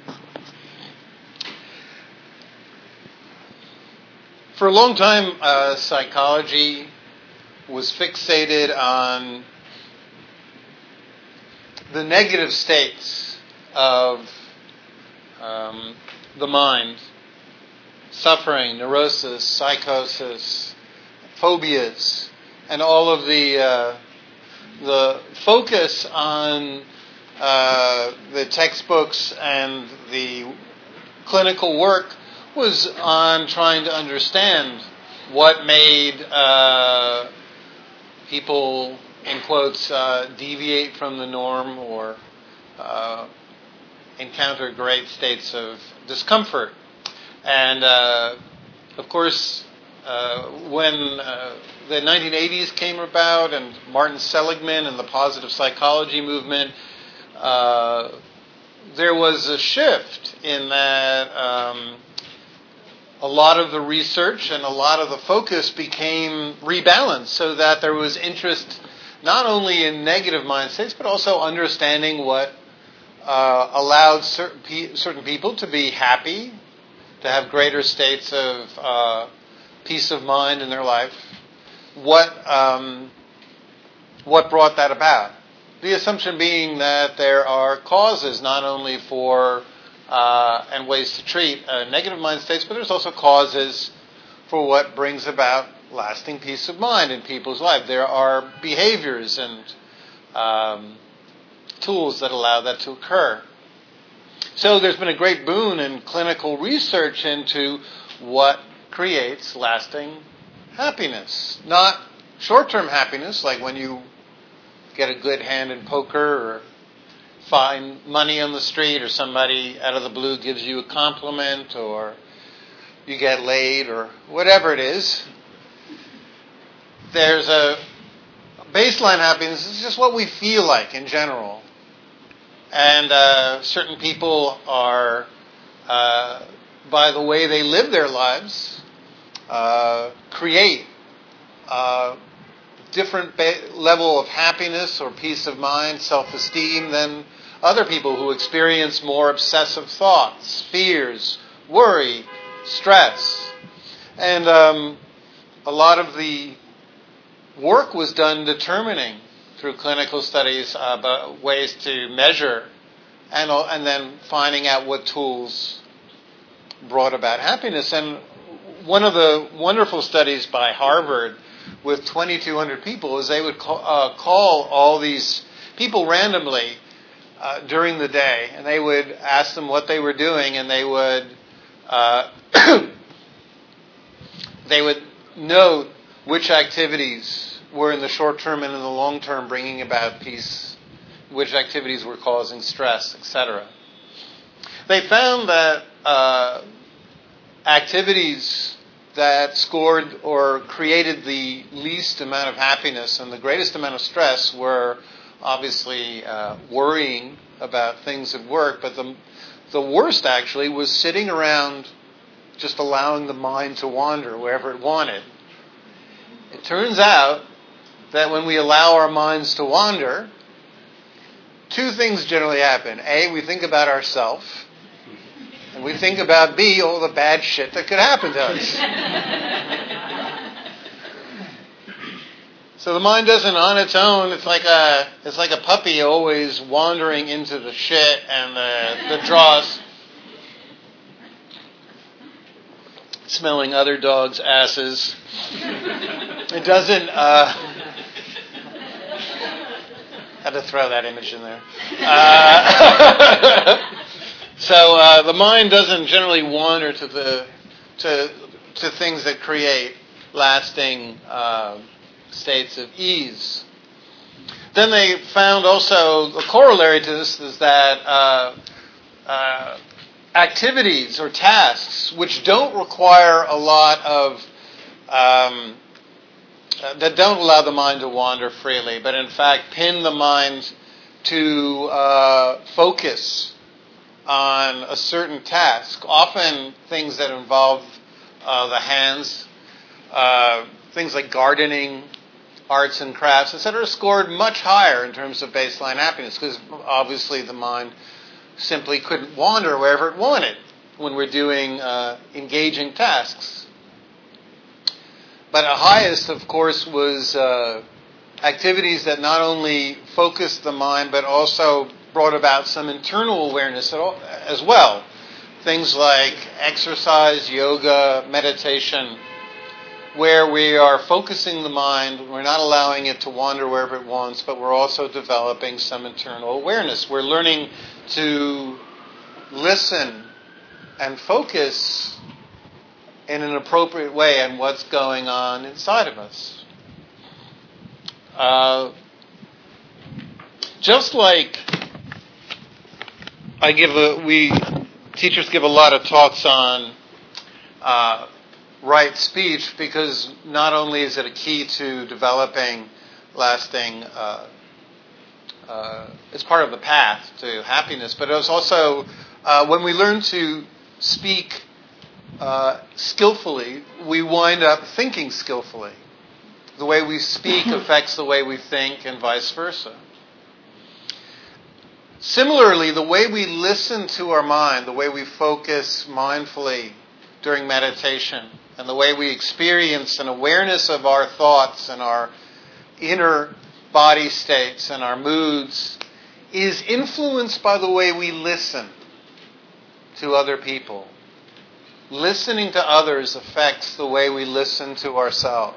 For a long time, psychology was fixated on the negative states of the mind: suffering, neurosis, psychosis, phobias, and all of the focus on the textbooks and the clinical work was on trying to understand what made people, in quotes, deviate from the norm or encounter great states of discomfort. And, of course, when the 1980s came about and Martin Seligman and the positive psychology movement, there was a shift in that a lot of the research and a lot of the focus became rebalanced so that there was interest not only in negative mind states, but also understanding what allowed certain people to be happy, to have greater states of peace of mind in their life. What brought that about? The assumption being that there are causes not only for and ways to treat negative mind states, but there's also causes for what brings about lasting peace of mind in people's life. There are behaviors and tools that allow that to occur. So there's been a great boon in clinical research into what creates lasting happiness. Not short-term happiness, like when you get a good hand in poker or find money on the street or somebody out of the blue gives you a compliment or you get laid or whatever it is. There's a baseline happiness. It's just what we feel like in general. And certain people are, by the way they live their lives, create a different level of happiness or peace of mind, self-esteem than other people who experience more obsessive thoughts, fears, worry, stress. And a lot of the work was done determining through clinical studies about ways to measure and then finding out what tools brought about happiness. And one of the wonderful studies by Harvard with 2,200 people is they would call all these people randomly during the day, and they would ask them what they were doing, and they would note which activities were in the short term and in the long term bringing about peace, which activities were causing stress, etc. They found that activities that scored or created the least amount of happiness and the greatest amount of stress were obviously worrying about things at work, but the worst actually was sitting around just allowing the mind to wander wherever it wanted. It turns out that when we allow our minds to wander, two things generally happen. A, we think about ourselves, and we think about B, all the bad shit that could happen to us. So the mind doesn't on its own. It's like a puppy always wandering into the shit and the dross, smelling other dogs' asses. It doesn't. Had to throw that image in there. So the mind doesn't generally wander to things that create lasting states of ease. Then they found also the corollary to this is that activities or tasks which don't require a lot of that don't allow the mind to wander freely, but in fact pin the mind to focus on a certain task, often things that involve the hands, things like gardening, arts and crafts, etc., scored much higher in terms of baseline happiness, because obviously the mind simply couldn't wander wherever it wanted when we're doing engaging tasks. But a highest, of course, was activities that not only focused the mind, but also brought about some internal awareness as well. Things like exercise, yoga, meditation, where we are focusing the mind, we're not allowing it to wander wherever it wants, but we're also developing some internal awareness. We're learning to listen and focus in an appropriate way on what's going on inside of us. Just like teachers give a lot of talks on right speech, because not only is it a key to developing lasting, it's part of the path to happiness, but it's also when we learn to speak skillfully, we wind up thinking skillfully. The way we speak affects the way we think, and vice versa. Similarly, the way we listen to our mind, the way we focus mindfully during meditation, and the way we experience an awareness of our thoughts and our inner body states and our moods, is influenced by the way we listen to other people. Listening to others affects the way we listen to ourselves.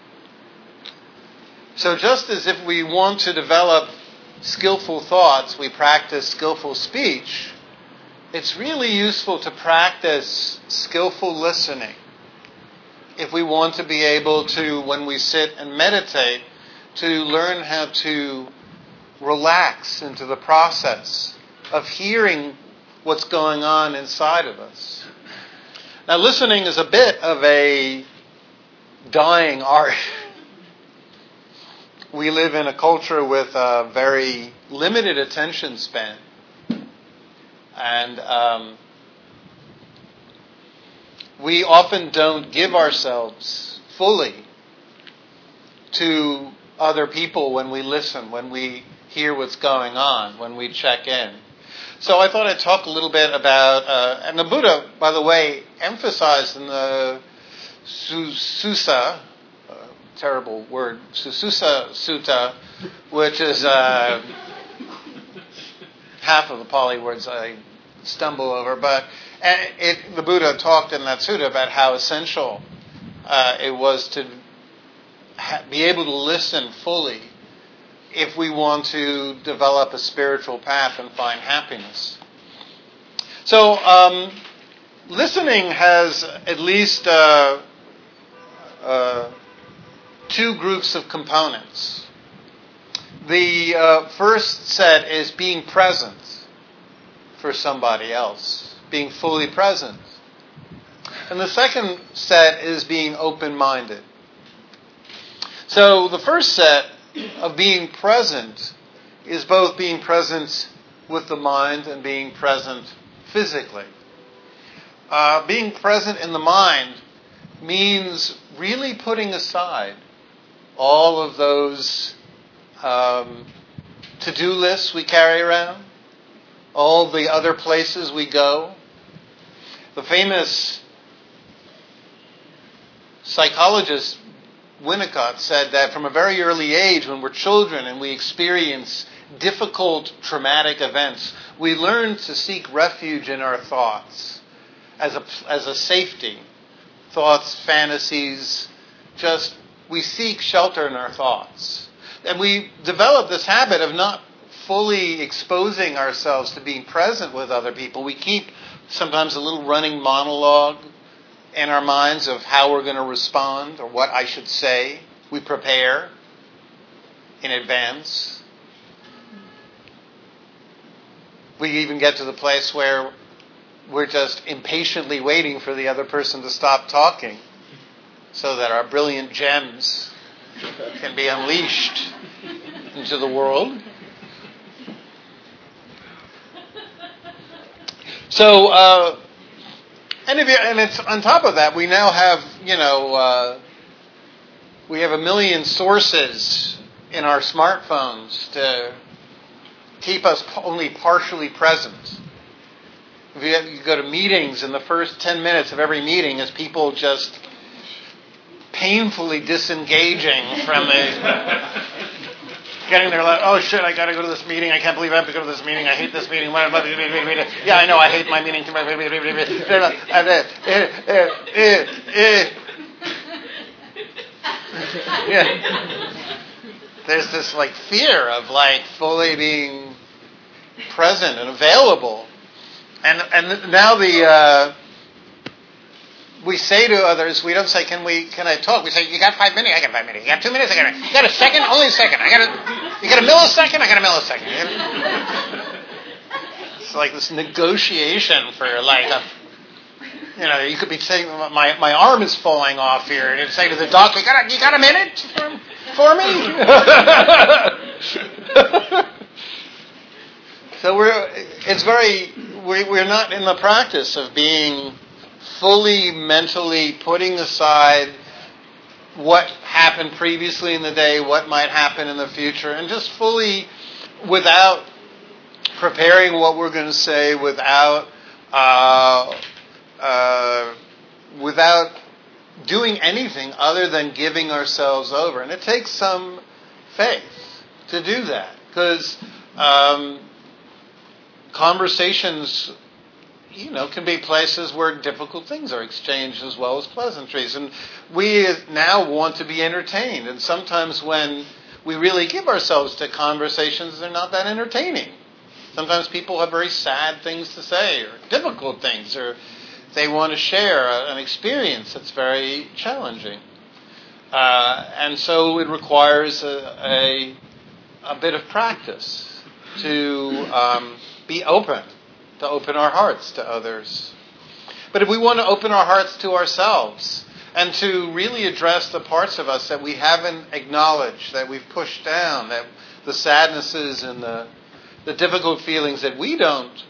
So just as if we want to develop skillful thoughts, we practice skillful speech, it's really useful to practice skillful listening if we want to be able to, when we sit and meditate, to learn how to relax into the process of hearing what's going on inside of us. Now, listening is a bit of a dying art. We live in a culture with a very limited attention span. And we often don't give ourselves fully to other people when we listen, when we hear what's going on, when we check in. So I thought I'd talk a little bit about, and the Buddha, by the way, emphasized in the Susa, terrible word, Sususa Sutta, which is half of the Pali words I stumble over, but the Buddha talked in that sutta about how essential it was to be able to listen fully if we want to develop a spiritual path and find happiness. So, listening has at least two groups of components. The first set is being present for somebody else, being fully present. And the second set is being open-minded. So the first set of being present is both being present with the mind and being present physically. Being present in the mind means really putting aside all of those to-do lists we carry around, all the other places we go. The famous psychologist Winnicott said that from a very early age, when we're children and we experience difficult, traumatic events, we learn to seek refuge in our thoughts as a safety. Thoughts, fantasies, we seek shelter in our thoughts. And we develop this habit of not fully exposing ourselves to being present with other people. We keep sometimes a little running monologue in our minds of how we're going to respond or what I should say. We prepare in advance. We even get to the place where we're just impatiently waiting for the other person to stop talking so that our brilliant gems can be unleashed into the world. So, and it's on top of that, we now have, we have a million sources in our smartphones to keep us only partially present. If you go to meetings, and the first 10 minutes of every meeting is people just painfully disengaging from getting their life. Oh shit! I got to go to this meeting. I can't believe I have to go to this meeting. I hate this meeting. Yeah, I know. I hate my meeting. Yeah. There's this like fear of like fully being present and available, and now we say to others, we don't say, can I talk? We say, you got 5 minutes? I got 5 minutes. You got 2 minutes? You got a second? Only a second. You got a millisecond? I got a millisecond. It's like this negotiation for like you could be saying, my arm is falling off here, and you'd say to the doctor, you got a minute for me? So we're not in the practice of being fully mentally putting aside what happened previously in the day, what might happen in the future, and just fully, without preparing what we're going to say, without doing anything other than giving ourselves over. And it takes some faith to do that, because conversations can be places where difficult things are exchanged as well as pleasantries. And we now want to be entertained. And sometimes when we really give ourselves to conversations, they're not that entertaining. Sometimes people have very sad things to say, or difficult things, or they want to share an experience that's very challenging. And so it requires a bit of practice to be open. To open our hearts to others. But if we want to open our hearts to ourselves and to really address the parts of us that we haven't acknowledged, that we've pushed down, that the sadnesses and the difficult feelings that we don't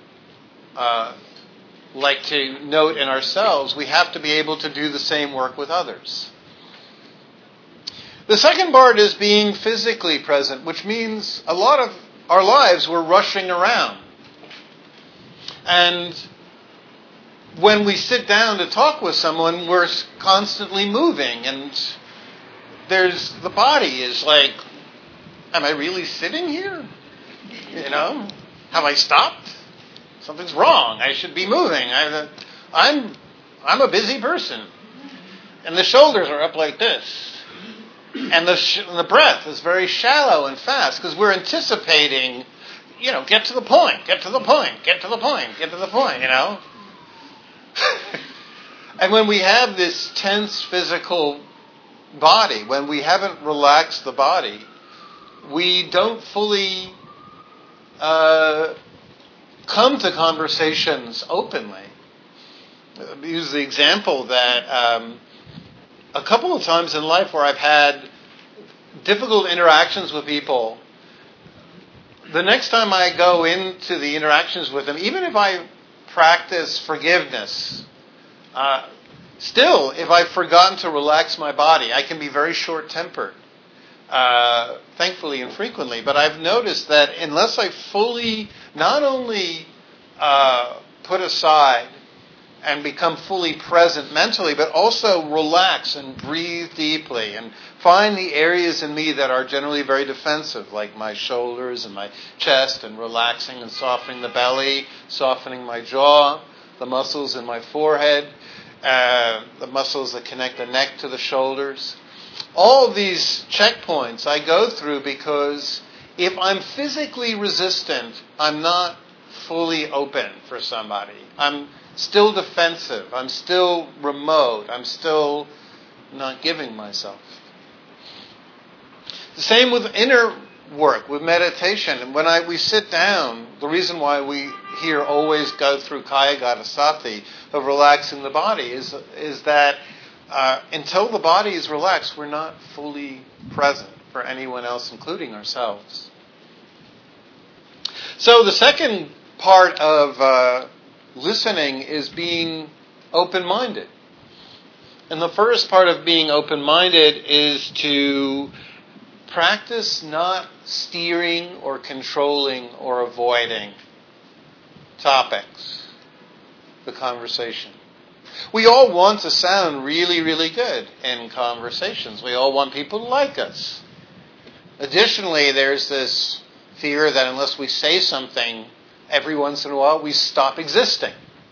like to note in ourselves, we have to be able to do the same work with others. The second part is being physically present, which means a lot of our lives we're rushing around. And when we sit down to talk with someone, we're constantly moving, and the body is like, am I really sitting here? Have I stopped? Something's wrong. I should be moving. I'm a busy person. And the shoulders are up like this. And the breath is very shallow and fast, because we're anticipating, get to the point, get to the point, get to the point, get to the point, And when we have this tense physical body, when we haven't relaxed the body, we don't fully come to conversations openly. I'll use the example that a couple of times in life where I've had difficult interactions with people, the next time I go into the interactions with them, even if I practice forgiveness, still, if I've forgotten to relax my body, I can be very short-tempered, thankfully and frequently. But I've noticed that unless I fully, not only put aside and become fully present mentally, but also relax and breathe deeply and find the areas in me that are generally very defensive, like my shoulders and my chest, and relaxing and softening the belly, softening my jaw, the muscles in my forehead, the muscles that connect the neck to the shoulders. All of these checkpoints I go through because if I'm physically resistant, I'm not fully open for somebody. I'm still defensive. I'm still remote. I'm still not giving myself. The same with inner work, with meditation. And when we sit down, the reason why we here always go through Kaya-gata Sati of relaxing the body is that until the body is relaxed, we're not fully present for anyone else, including ourselves. So the second part of listening is being open-minded. And the first part of being open-minded is to practice not steering or controlling or avoiding topics, the conversation. We all want to sound really, really good in conversations. We all want people to like us. Additionally, there's this fear that unless we say something, every once in a while we stop existing.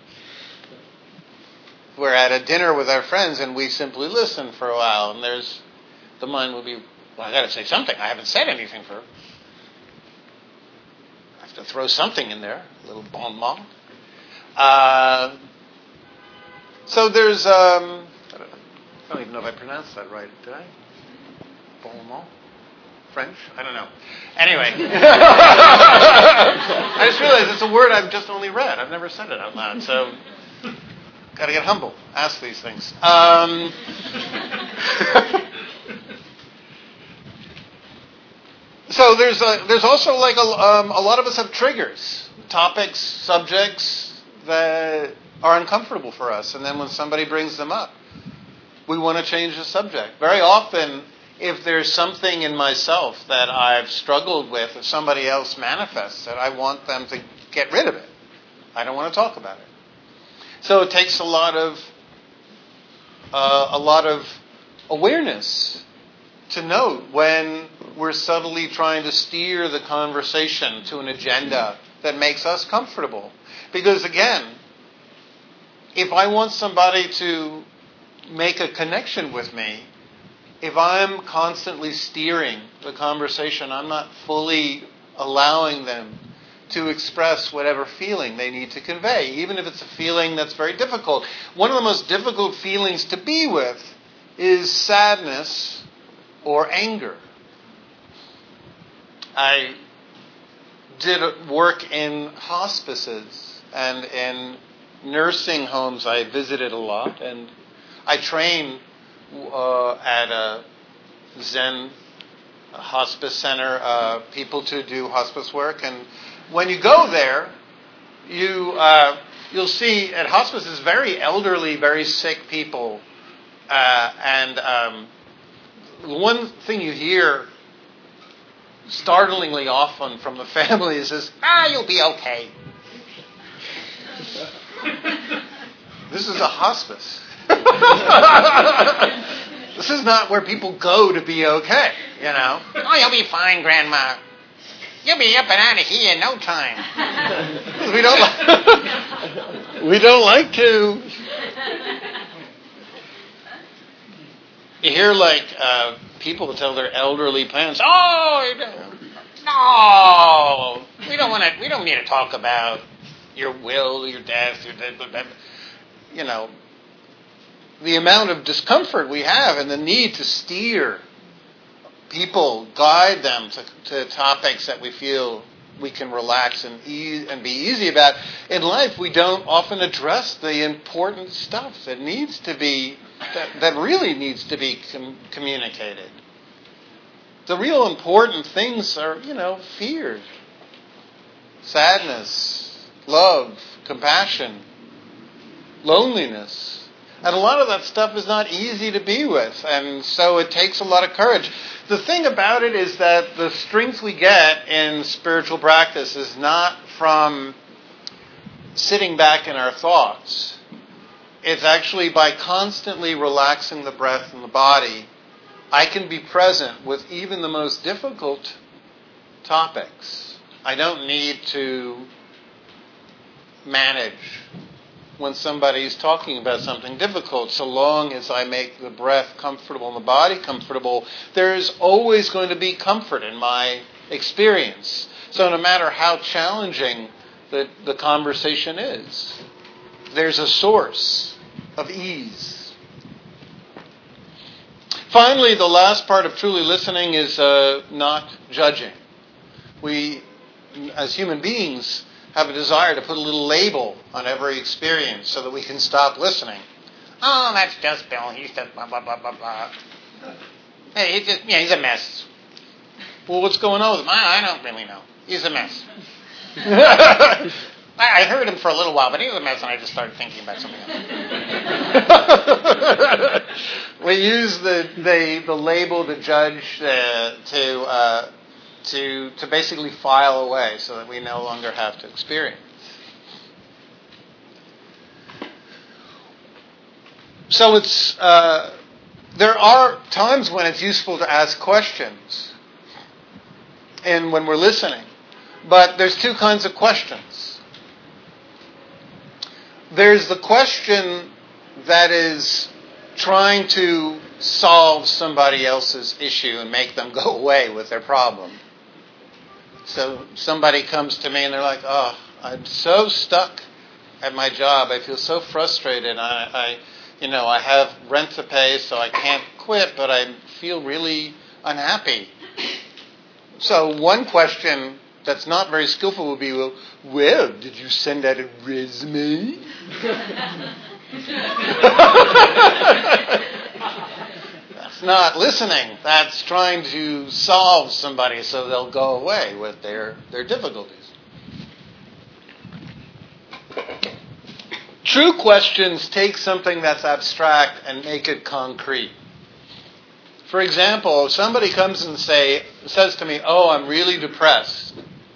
We're at a dinner with our friends and we simply listen for a while, and the mind will be, well, I got to say something. I haven't said anything for. I have to throw something in there, a little bon mot. So there's, I don't even know if I pronounced that right, did I? Bon mot? French? I don't know. Anyway. I just realized it's a word I've just only read. I've never said it out loud, so got to get humble. Ask these things. So there's also like a lot of us have triggers, topics, subjects that are uncomfortable for us, and then when somebody brings them up, we want to change the subject. Very often, if there's something in myself that I've struggled with, if somebody else manifests it, I want them to get rid of it. I don't want to talk about it. So it takes a lot of awareness to note when we're subtly trying to steer the conversation to an agenda that makes us comfortable. Because again, if I want somebody to make a connection with me, if I'm constantly steering the conversation, I'm not fully allowing them to express whatever feeling they need to convey, even if it's a feeling that's very difficult. One of the most difficult feelings to be with is sadness or anger. I did work in hospices and in nursing homes. I visited a lot, and I trained at a Zen hospice center, people to do hospice work. And when you go there, you'll see at hospices very elderly, very sick people. And one thing you hear startlingly often from the families is, you'll be okay. This is a hospice. This is not where people go to be okay, you know. Oh, you'll be fine, Grandma. You'll be up and out of here in no time. We don't like to. You hear like people tell their elderly parents, "Oh, no, we don't want to. We don't need to talk about your will, your death, you know." The amount of discomfort we have and the need to steer people, guide them to topics that we feel we can relax and be easy about. In life, we don't often address the important stuff that needs to be, that really needs to be communicated. The real important things are, fear, sadness, love, compassion, loneliness. And a lot of that stuff is not easy to be with, and so it takes a lot of courage. The thing about it is that the strength we get in spiritual practice is not from sitting back in our thoughts. It's actually by constantly relaxing the breath and the body, I can be present with even the most difficult topics. I don't need to manage when somebody's talking about something difficult, so long as I make the breath comfortable and the body comfortable, there's always going to be comfort in my experience. So no matter how challenging the conversation is, there's a source of ease. Finally, the last part of truly listening is not judging. We, as human beings, have a desire to put a little label on every experience so that we can stop listening. Oh, that's just Bill. He's just blah, blah, blah, blah, blah. Hey, he's a mess. Well, what's going on with him? I don't really know. He's a mess. I heard him for a little while, but he was a mess, and I just started thinking about something else. We use the label, the judge, to basically file away so that we no longer have to experience. So there are times when it's useful to ask questions and when we're listening. But there's two kinds of questions. There's the question that is trying to solve somebody else's issue and make them go away with their problem. So somebody comes to me and they're like, oh, I'm so stuck at my job. I feel so frustrated. I have rent to pay, so I can't quit, but I feel really unhappy. So one question that's not very skillful would be, well, did you send out a resume? That's not listening. That's trying to solve somebody so they'll go away with their difficulties. True questions take something that's abstract and make it concrete. For example, if somebody comes and says to me, oh, I'm really depressed,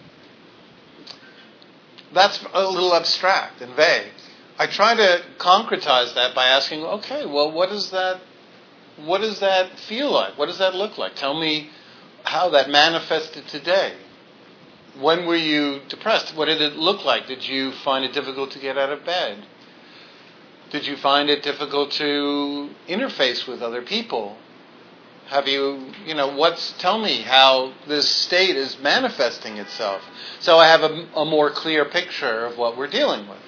that's a little abstract and vague. I try to concretize that by asking, okay, well, what does that feel like? What does that look like? Tell me how that manifested today. When were you depressed? What did it look like? Did you find it difficult to get out of bed? Did you find it difficult to interface with other people? Have you, tell me how this state is manifesting itself so I have a more clear picture of what we're dealing with.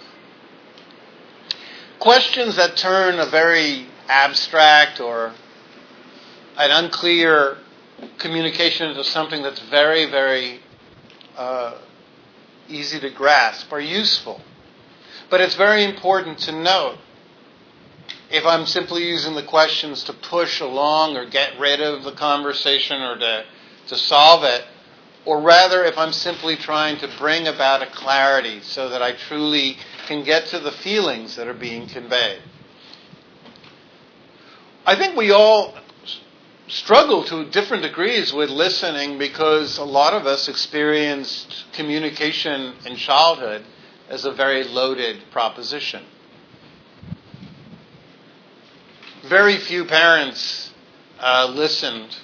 Questions that turn a very abstract or an unclear communication into something that's very, very easy to grasp are useful. But it's very important to note if I'm simply using the questions to push along or get rid of the conversation or to solve it, or rather if I'm simply trying to bring about a clarity so that I truly can get to the feelings that are being conveyed. I think we all struggle to different degrees with listening because a lot of us experienced communication in childhood as a very loaded proposition. Very few parents listened,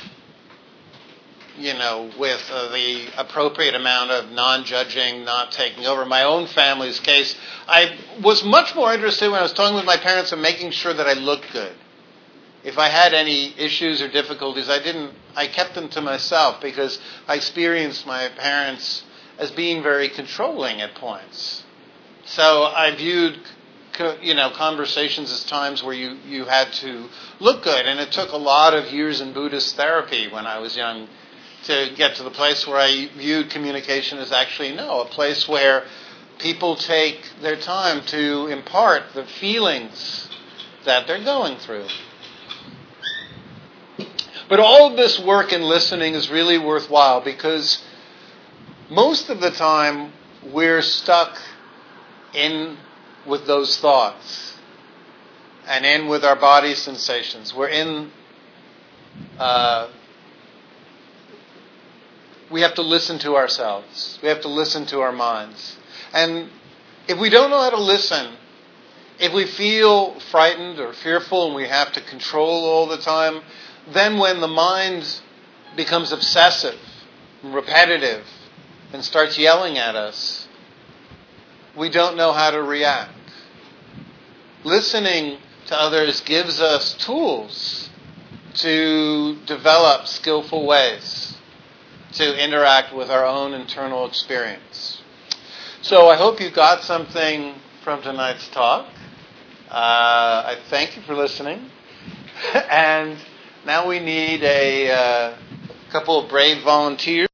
with the appropriate amount of non-judging, not taking over. In my own family's case, I was much more interested when I was talking with my parents in making sure that I looked good. If I had any issues or difficulties, I kept them to myself because I experienced my parents as being very controlling at points. So I viewed conversations as times where you had to look good. And it took a lot of years in Buddhist therapy when I was young to get to the place where I viewed communication as actually, a place where people take their time to impart the feelings that they're going through. But all of this work in listening is really worthwhile because most of the time we're stuck in with those thoughts and in with our body sensations. We're in, we have to listen to ourselves. We have to listen to our minds. And if we don't know how to listen, if we feel frightened or fearful and we have to control all the time, then when the mind becomes obsessive and repetitive and starts yelling at us, we don't know how to react. Listening to others gives us tools to develop skillful ways to interact with our own internal experience. So I hope you got something from tonight's talk. I thank you for listening. And now we need a couple of brave volunteers.